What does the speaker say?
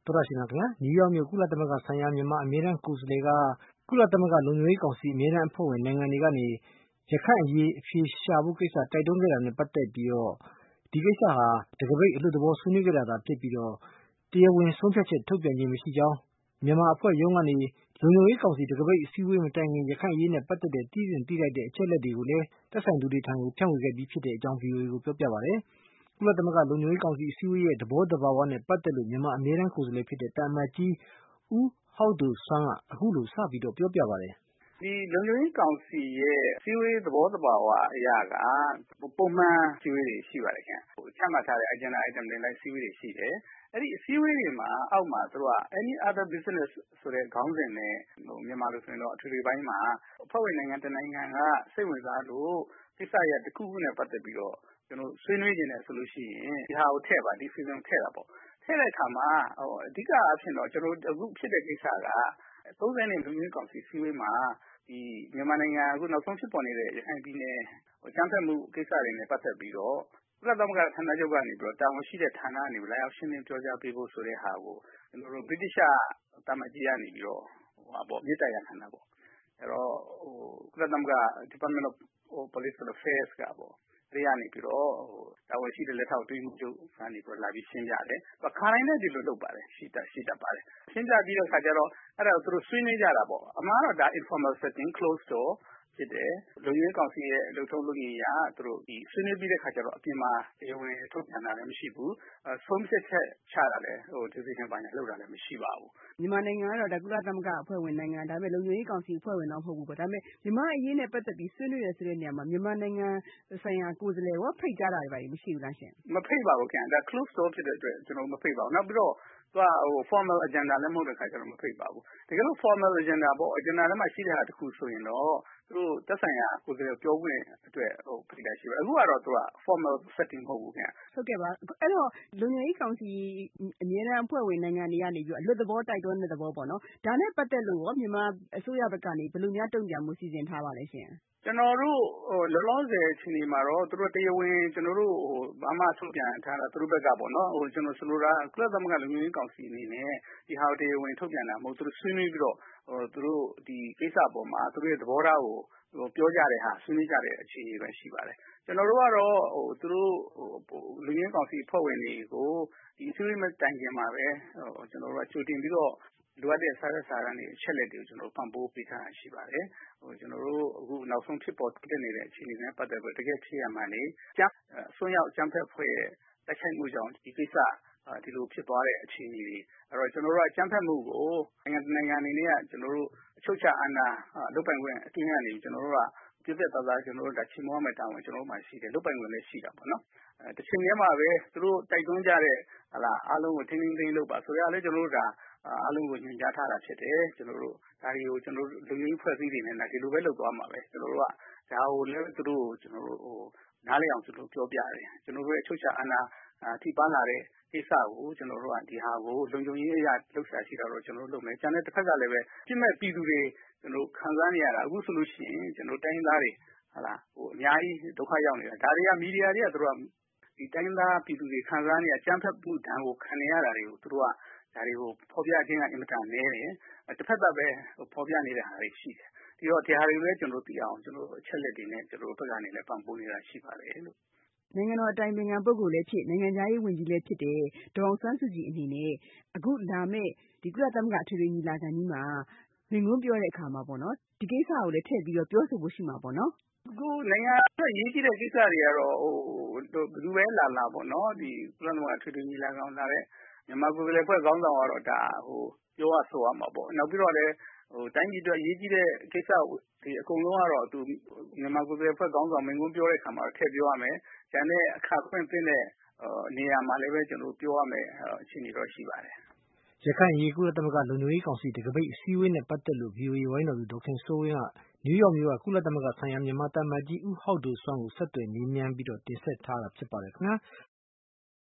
သောတာရှင်များခင်ဗျာနယူးယောက်မြို့ကုလသမဂ္ဂဆိုင်ရာမြန်မာအမြဲတမ်းကိုယ်စားလှယ်ကကုလသမဂ္ဂလုံခြုံရေးကောင်စီအမြဲတမ်းအဖွဲ့ဝင်နိုင်ငံတွေကနေရခိုင်အရေးအဖြေရှာဖို့ကိစ္စတိုက်တွန်းခဲ့တာနဲ့ပတ်သက်ပြီးဒီကိစ္စဟာတကပိတ်အလွတ်သဘောဆွေးနွေးခဲ့တာသာဖြစ်ပြီးတရားဝင်ဆုံးဖြတ်ချက်ထုတ်ပြန်ခြင်းမရှိကြောင်းမြန်မာအဖွဲ့ရုံးကနေလုံခြုံရေးကောင်စီတကပိတ်အစည်းအဝေးမတိုင်ခင်ရခိုင်အရေးနဲ့ပတ်သက်တဲ့တည်သိလိုက်တဲ့အချက်အလက်တွေကိုလည်းသက်ဆိုင်သူတွေထံကိုဖြန့်ဝေခဲ့ပြီးဖြစ်တဲ့အကြောင်း VOA ကိုပြောပြပါတယ်ကုလသမဂ္ဂလုံခြုံရေးကောင်စီအစည်းအဝေးရဲ့သဘောတဘာဝနဲ့ပတ်သက်လို့မြန်မာအမြဲတမ်းကိုယ်စားလှယ်ဖြစ်တဲ့တာမတ်ကြီးဦးဟောက်ဒိုဆွမ်းကအခုလိုစပြီးပြောပြပါတယ်ဒီလုံခြုံရေးကောင်စီရဲ့အစည်းအဝေးသဘောတဘာဝအရာကပုံမှန်အစည်းအဝေးတွေရှိပါတယ်ခင်ဗျချမှတ်ထားတဲ့ agenda item တွေလိုက်အစည်းအဝေးတွေရှိတယ်အဲ့ဒီအစည်းအဝေးတွေမှာအောက်မှာသူတို့က any other business ဆိုတဲ့ခေါင်းစဉ်နဲ့မြန်မာလိုဆိုရင်တော့အထွေထွေပိုင်းမှာအဖွဲ့ဝင်နိုင်ငံတစ်နိုင်ငံကစိတ်ဝင်စားလို့ကိစ္စရပ်တစ်ခုခုနဲ့ပတ်သက်ပြီးတော့ကျွန်တော်ဆွေးနွေးနေတယ်ဆိုလို့ရှိရင်ဒီဟာကိုထည့်ပါဒီ season ထည့်တာပေါ့ထည့်တဲ့အခါမှာအဓိကအားဖြင့်တော့ကျွန်တော်အခုဖြစ်တဲ့ကိစ္စက30နှစ်လုံခြုံရေးကောင်စီအစည်းအဝေးမှာဒီမြန်မာနိုင်ငံအခုနောက်ဆုံးဖြစ်ပေါ်နေတဲ့ရခိုင်ပြည်နယ်ကြမ်းဖက်မှုကိစ္စတွေနဲ့ပတ်သက်ပြီးတော့ကုလသမဂ္ဂဌာနချုပ်ကနေပြီးတော့တာဝန်ရှိတဲ့ဌာနကနေပြီးလာရောက်ရှင်းလင်းပြောကြားပေးဖို့ဆိုတဲ့ဟာကိုကျွန်တော်တို့ဗြိတိရှတာမတ်ကြီးကနေပြီးတော့မြေတားရခံတာပေါ့အဲ့တော့ကုလသမဂ္ဂ Department of Political Affairs ကပေါ့ဒီကနေပြီးတော့တာဝန်ရှိတဲ့လက်ထောက်အတွင်းချုပ်ကနေပြီးလာပြီးရှင်းပြတယ်ခါတိုင်းနဲ့ဒီလိုလုပ်ပါတယ်ရှိတတ်ပါတယ်ရှင်းပြပြီးတဲ့အခါကျတော့အဲ့ဒါကိုသူတို့ဆွေးနွေးကြတာပေါ့အမှန်တော့ဒါ informal setting closed door ဖြစ်တယ်လုံခြုံရေးကောင်စီရဲ့လှုပ်ထုံးလုပ်ရည်အရသူတို့ဒီဆွေးနွေးပြီးတဲ့ခါကျတော့အပြင်မှာတရားဝင်ထုတ်ပြန်တာလည်းမရှိဘူးဆုံးဖြတ်ချက်ချတာလည်းdecision ပိုင်းနဲ့လုပ်တာလည်းမရှိပါဘူးမြန်မာနိုင်ငံကတော့ဒါကုလသမဂ္ဂအဖွဲ့ဝင်နိုင်ငံဒါပေမဲ့လုံခြုံရေးကောင်စီအဖွဲ့ဝင်တော့မဟုတ်ဘူးပေါ့ဒါပေမဲ့မြန်မာအရေးနဲ့ပတ်သက်ပြီးဆွေးနွေးရဆိုတဲ့နေရာမှာမြန်မာနိုင်ငံဆိုင်ရာကိုယ်စားလှယ်ရောဖိတ်ကြားတာတွေမရှိဘူးလားရှင်မဖိတ်ပါဘူးခင်ဗျဒါ closed door ဖြစ်တဲ့အတွက်ကျွန်တော်မဖိတ်ပါဘူးနောက်ပြီးတော့သူကformal agenda လည်းမဟုတ်တဲ့ခါကျတော့မဖိတ်ပါဘူးတကယ်လို့ formal agenda ပေါ့ agenda ထဲမှာရှိတဲ့ဟာတစ်ခုဆိုရင်တော့သူတို့သက်ဆိုင်ရာကိုယ်စားလှယ်ပြောခွင့်အတွက်ဖိတ်တာရှိပါတယ်အခုကတော့သူက formal setting မဟုတ်ဘူးခင်ဗျဟုတ်ကဲ့ပါအဲ့တော့လုံခြုံရေးကောင်စီအမြဲတမ်းအဖွဲ့ဝင်နိုင်ငံတွေကနေပြီးအလွတ်သဘောတိုက်တွန်းတဲ့သဘောပေါ့နော်ဒါနဲ့ပတ်သက်လို့ရောမြန်မာအစိုးရဘက်ကနေဘယ်လိုများတုံ့ပြန်မှုစီစဉ်ထားပါလဲရှင်ကျွန်တော်တို့လောလောဆယ်အချိန်ဒီမှာတော့သူတို့တရားဝင်ကျွန်တော်တို့ဘာမှထုတ်ပြန်ထားတာသူတို့ဘက်ကပေါ့နော်ကျွန်တော်ဆိုလိုတာကုလသမဂ္ဂလုံခြုံရေးကောင်စီအနေနဲ့ဒီဟာတရားဝင်ထုတ်ပြန်တာမဟုတ်သူတို့ဆွေးနွေးပြီးတော့သူတို့ဒီကိစ္စပေါ်မှာသူတို့ရဲ့သဘောထားကိုပြောကြတဲ့ဟာဆွေးနွေးကြတဲ့အခြေအနေပဲရှိပါတယ်ကျွန်တော်တို့ကတော့သူတို့လူငင်းကောင်စီဖွဲ့ဝင်တွေကိုဒီအစည်းအဝေးမတိုင်ခင်မှာပဲကျွန်တော်တို့ကကြိုတင်ပြီးတော့လိုအပ်တဲ့စာရွက်စာတမ်းတွေအချက်လက်တွေကိုကျွန်တော်ပံ့ပိုးပေးထားတာရှိပါတယ်ကျွန်တော်တို့အခုနောက်ဆုံးဖြစ်ပေါ်တက်နေတဲ့အခြေအနေနဲ့ပတ်သက်ပြီးတကယ်ဖြစ်ရမှန်းနေဆွမ်းရောက်ကြမ်းဖက်ဖွဲ့ရဲ့တိုက်ခိုက်မှုကြောင့်ဒီကိစ္စဒီလိုဖြစ်သွားတဲ့အခြေအနေတွေအဲ့တော့ကျွန်တော်တို့ကကြမ်းဖက်မှုကိုနိုင်ငံအနေနဲ့ကကျွန်တော်တို့အချုပ်ချအာဏာလုပ်ပိုင်ခွင့်အတွင်းကနေကျွန်တော်တို့ကပြည့်ပြည့်သားသားကျွန်တော်တို့ချီးမွမ်းမဲ့တာဝန်ကျွန်တော်တို့မှရှိတယ်လုပ်ပိုင်ခွင့်လည်းရှိတာပေါ့နော်တစ်ချိန်တည်းမှာပဲသူတို့တိုက်တွန်းကြတဲ့ဟလာအားလုံးကိုထင်းထင်းသိမ်းလုပ်ပါဆိုရလဲကျွန်တော်တို့ဒါအားလုံးကိုညွှန်ကြားထားတာဖြစ်တယ်ကျွန်တော်တို့ဒါတွေကိုကျွန်တော်တို့လူမျိုးဖွဲ့စည်းနေနေတာဒီလိုပဲလုပ်သွားမှာပဲကျွန်တော်တို့ကဒါကိုလည်းသူတို့ကျွန်တော်တို့နားလည်အောင်ကျွန်တော်ပြောပြတယ်ကျွန်တော်တို့ရဲ့အချုပ်ချအာဏာထိပန်းလာတဲ့ကိစ္စကိုကျွန်တော်တို့ကဒီဟာကိုလုံခြုံရေးအရာလှုပ်ရှားရှိတာတော့ကျွန်တော်တို့လုပ်မယ်ကျန်တဲ့တစ်ဖက်ကလည်းပဲပြစ်မဲ့ပြည်သူတွေကျွန်တော်ခံစားနေရတာအခုဆိုလို့ရှိရင်ကျွန်တော်တိုင်းသားတွေဟလာအများကြီးဒုက္ခရောက်နေတာဒါတွေကမီဒီယာတွေကသူတို့ကဒီတိုင်းသားပြည်သူတွေခံစားနေရကြမ်းဖက်မှုဒဏ်ကိုခံနေရတာတွေကိုသူတို့ကဒါတွေကိုဖော်ပြခြင်းကအင်မတန်နည်းတယ်တစ်ဖက်သက်ပဲဖော်ပြနေတဲ့ဟာတွေရှိတယ်ဒီတော့ဒီဟာတွေလည်းကျွန်တော်သိအောင်ကျွန်တော်အချက်လက်တွေနဲ့ကျွန်တော်ဘက်ကနေလည်းပံ့ပိုးနေတာရှိပါတယ်လို့နိုင်ငံတော်အတိုင်ပင်ခံပုဂ္ဂိုလ်လည်းဖြစ်နိုင်ငံသားရေးဝန်ကြီးလည်းဖြစ်တဲ့ဒေါအောင်ဆန်းစုကြည်အနေနဲ့အခုလာမယ့်ဒီကုလသမဂ္ဂအထွေထွေညီလာခံကြီးမှာမိန့်ခွန်းပြောတဲ့အခါမှာပေါ့နော်ဒီကိစ္စကိုလည်းထည့်ပြီးတော့ပြောဆိုဖို့ရှိမှာပေါ့နော်အခုနိုင်ငံအတွက်ရေးကြည့်တဲ့ကိစ္စတွေကတော့ဘယ်သူပဲလာပေါ့နော်ဒီကုလသမဂ္ဂအထွေထွေညီလာခံလာတဲ့မြန်မာကိုယ်စားလှယ်ဖွဲ့ခေါင်းဆောင်ကတော့ဒါပြောရဆိုရမှာပေါ့နောက်ပြီးတော့လည်းတိုင်းပြည်အတွက်ရေးကြည့်တဲ့ကိစ္စဒီအကုန်လုံးကတော့သူမြန်မာကိုယ်စားလှယ်ဖွဲ့ခေါင်းဆောင်မိန့်ခွန်းပြောတဲ့အခါမှာထည့်ပြောရမယ်ကျန်တဲ့အခါဖွင့်တဲ့နေရာမှာလည်းပဲကျွန်တော်ပြောရမယ်အခြေအနေတော့ရှိပါတယ်ရခိုင်အရေးကုလသမဂ္ဂလုံခြုံရေးကောင်စီတကပိတ်အစည်းအဝေးနဲ့ပတ်သက်လို့ VOA ဝိုင်းတော်သူဒေါက်ခင်စိုးဝင်းကနယူးယောက်မြို့ကကုလသမဂ္ဂဆိုင်ရာမြန်မာတမန်ကြီးဦးဟောက်ဒိုဆွမ်းကိုဆက်သွယ်မေးမြန်းပြီးတင်ဆက်ထားတာဖြစ်ပါတယ်ခင်ဗျာ